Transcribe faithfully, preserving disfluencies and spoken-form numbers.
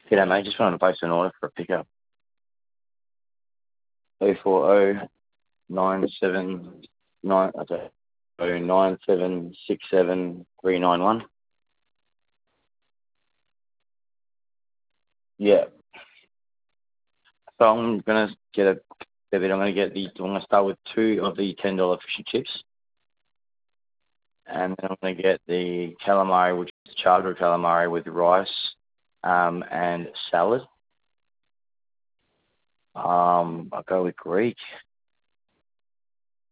G'day, mate. Just wanted to place an order for a pickup. O four O nine seven nine. Okay. O nine seven six seven three nine one. Yeah. So I'm gonna get a debit. I'm gonna get the. I'm gonna start with two of the ten dollar fish and chips, and then I'm gonna get the calamari, which is chowder calamari with rice, um, and salad. Um, I'll go with Greek.